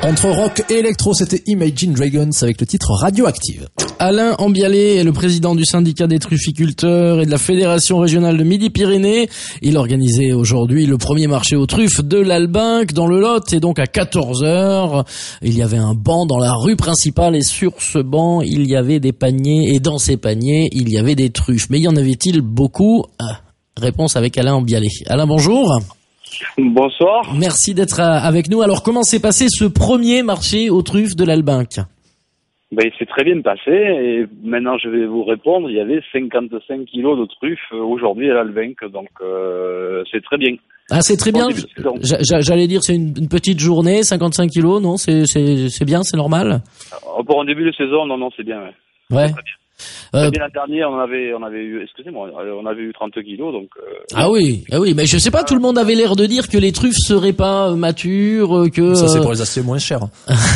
Entre rock et électro, c'était Imagine Dragons avec le titre Radioactive. Alain Ambialé est le président du syndicat des trufficulteurs et de la fédération régionale de Midi-Pyrénées. Il organisait aujourd'hui le premier marché aux truffes de l'Albinque dans le Lot, et donc à 14h, il y avait un banc dans la rue principale et sur ce banc, il y avait des paniers et dans ces paniers, il y avait des truffes. Mais y en avait-il beaucoup? Réponse avec Alain Ambialé. Alain, bonjour. Bonsoir. Merci d'être avec nous. Alors, comment s'est passé ce premier marché aux truffes de l'Albinque? Il s'est très bien passé et maintenant je vais vous répondre. Il y avait 55 kilos de truffes aujourd'hui à l'Albinque, donc c'est très bien. Ah, c'est très bien. J'allais dire c'est une petite journée, 55 kilos, non? C'est bien, c'est normal? Pour un début de saison, non, c'est bien. Ouais. C'est très bien. L'année dernière, on avait eu, excusez-moi, on avait eu 30 kilos, donc. Ah oui, mais je sais pas, tout le monde avait l'air de dire que les truffes seraient pas matures, que. Ça c'est pour les acheter moins cher.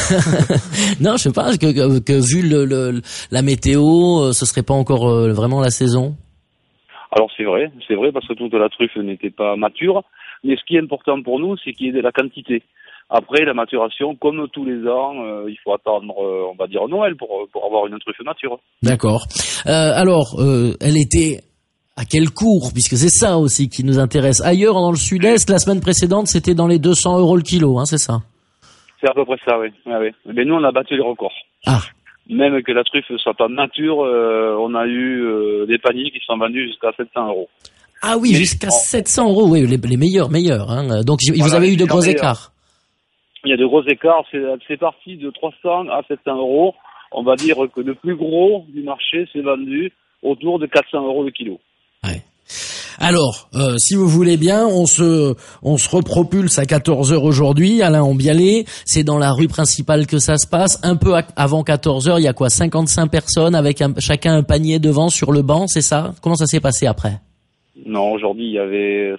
Non, je sais pas, que vu la météo, ce serait pas encore vraiment la saison. Alors c'est vrai parce que toute la truffe n'était pas mature, mais ce qui est important pour nous, c'est qu'il y ait de la quantité. Après, la maturation, comme tous les ans, il faut attendre, on va dire Noël pour avoir une truffe mature. D'accord. Alors, elle était à quel cours, puisque c'est ça aussi qui nous intéresse. Ailleurs, dans le Sud-Est, la semaine précédente, c'était dans les 200 € le kilo, hein, c'est ça? C'est à peu près ça, oui. Mais nous, on a battu les records. Ah. Même que la truffe soit pas mature, on a eu des paniers qui sont vendus jusqu'à 700 €. Ah oui, jusqu'à 700 €, oui, les meilleurs, hein. Donc, vous avez eu de gros écarts. Il y a de gros écarts, c'est parti de 300 à 700 €. On va dire que le plus gros du marché s'est vendu autour de 400 € le kilo. Ouais. Alors, si vous voulez bien, on se repropulse à 14h aujourd'hui, Alain Ambialé. C'est dans la rue principale que ça se passe. Un peu avant 14h, il y a quoi, 55 personnes avec chacun un panier devant sur le banc, c'est ça? Comment ça s'est passé après? Non, aujourd'hui, il y avait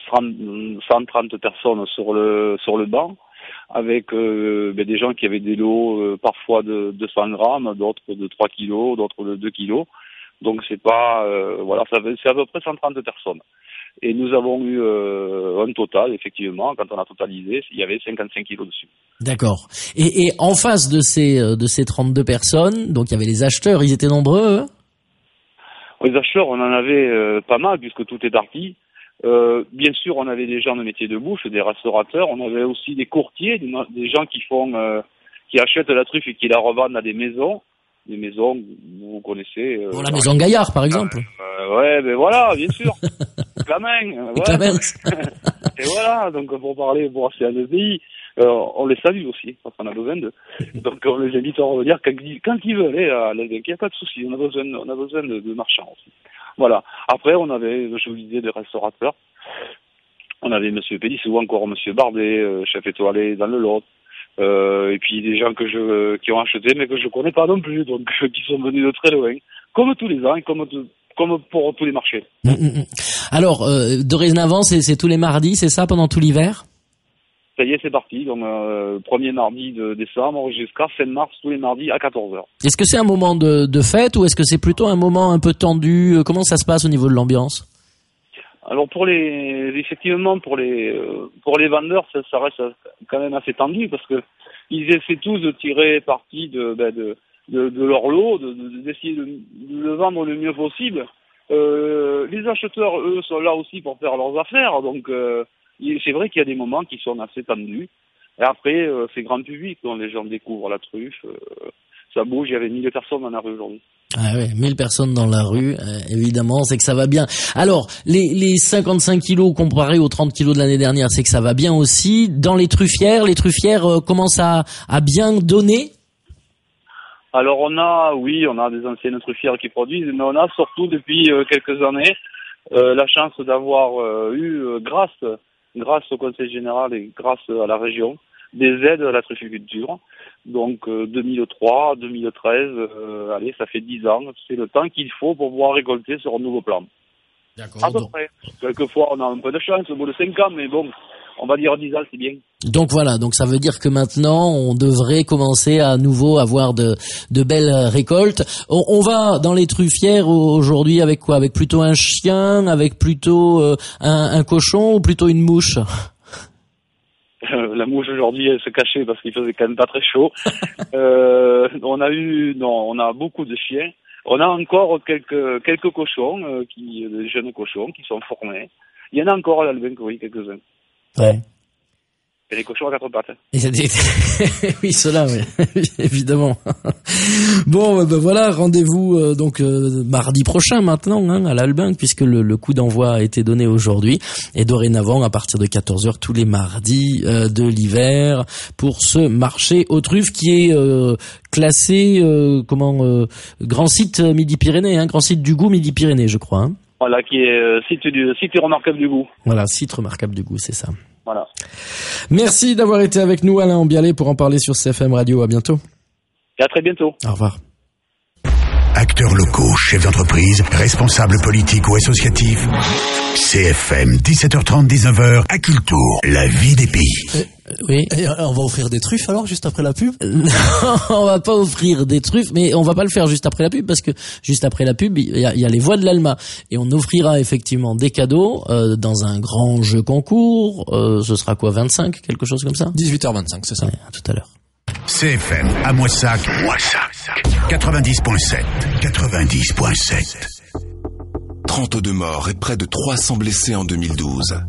130 personnes sur le banc, avec des gens qui avaient des lots parfois de 200 grammes, d'autres de 3 kilos, d'autres de 2 kilos. Donc c'est pas c'est à peu près 130 personnes. Et nous avons eu un total, effectivement, quand on a totalisé, il y avait 55 kilos dessus. D'accord. Et en face de ces 32 personnes, donc il y avait les acheteurs, ils étaient nombreux, eux? Les acheteurs, on en avait pas mal puisque tout est parti. Bien sûr, on avait des gens de métier de bouche, des restaurateurs. On avait aussi des courtiers, des gens qui achètent la truffe et qui la revendent à des maisons. Des maisons, vous connaissez. La maison Gaillard, par exemple. Voilà, bien sûr. Clamin. Et voilà, donc pour c'est un pays. On les salue aussi, parce qu'on a besoin d'eux. Donc on les invite à revenir quand ils veulent, il n'y a pas de souci, on a besoin de marchands aussi. Voilà. Après, on avait, je vous disais, des restaurateurs. On avait Monsieur Pélis ou encore Monsieur Bardet, chef étoilé dans le Lot. Et puis des gens qui ont acheté, mais que je connais pas non plus, donc qui sont venus de très loin. Comme tous les ans, et comme pour tous les marchés. Alors, dorénavant, c'est tous les mardis, c'est ça, pendant tout l'hiver? Ça y est, c'est parti. Donc, premier mardi de décembre jusqu'à fin mars, tous les mardis à 14h. Est-ce que c'est un moment de fête ou est-ce que c'est plutôt un moment un peu tendu? Comment ça se passe au niveau de l'ambiance? Alors, effectivement, pour les vendeurs, ça reste quand même assez tendu parce que ils essaient tous de tirer parti de leur lot, d'essayer de le vendre le mieux possible. Les acheteurs, eux, sont là aussi pour faire leurs affaires, donc c'est vrai qu'il y a des moments qui sont assez tendus. Et après, c'est grand public, quand les gens découvrent la truffe, ça bouge. Il y avait 1000 personnes dans la rue aujourd'hui. Ah ouais, 1000 personnes dans la rue, évidemment, c'est que ça va bien. Alors, les 55 kilos comparés aux 30 kilos de l'année dernière, c'est que ça va bien aussi. Dans les truffières commencent à bien donner? Alors on a des anciennes truffières qui produisent, mais on a surtout depuis quelques années la chance d'avoir eu grâce au Conseil général et grâce à la région, des aides à la trufficulture. Donc 2003, 2013, ça fait 10 ans, c'est le temps qu'il faut pour pouvoir récolter sur un nouveau plan. D'accord. À peu près. Quelquefois on a un peu de chance au bout de 5 ans, mais bon, on va dire 10 ans, c'est bien. Donc voilà, donc ça veut dire que maintenant on devrait commencer à nouveau avoir de belles récoltes. On va dans les truffières aujourd'hui avec quoi? Avec plutôt un chien, avec plutôt un cochon ou plutôt une mouche? la mouche aujourd'hui elle se cachait parce qu'il faisait quand même pas très chaud. On a beaucoup de chiens. On a encore quelques cochons, des jeunes cochons qui sont formés. Il y en a encore à l'Albinc, oui, quelques-uns. Ouais. Et les cochons à 4 pattes. Oui, cela, oui, évidemment. Bon, ben voilà, rendez-vous donc mardi prochain maintenant à l'Albinc, puisque le coup d'envoi a été donné aujourd'hui, et dorénavant à partir de 14h tous les mardis de l'hiver pour ce marché aux truffes qui est classé grand site Midi-Pyrénées, grand site du goût Midi-Pyrénées, je crois. Voilà, qui est site remarquable du goût. Voilà, site remarquable du goût, c'est ça. Voilà. Merci d'avoir été avec nous, Alain Ambialet, pour en parler sur CFM Radio. À bientôt. Et à très bientôt. Au revoir. Acteurs locaux, chefs d'entreprise, responsables politiques ou associatifs. CFM, 17h30, 19h, à Cultour, la vie des pays. Oui. Et on va offrir des truffes alors, juste après la pub? Non, on va pas offrir des truffes, mais on va pas le faire juste après la pub, parce que juste après la pub, il y a les voix de l'Alma. Et on offrira effectivement des cadeaux dans un grand jeu concours. Ce sera quoi, 25, quelque chose comme ça? 18h25, c'est ça. Ouais, à tout à l'heure. CFM, à Moissac, 90.7. 90.7. 32 morts et près de 300 blessés en 2012.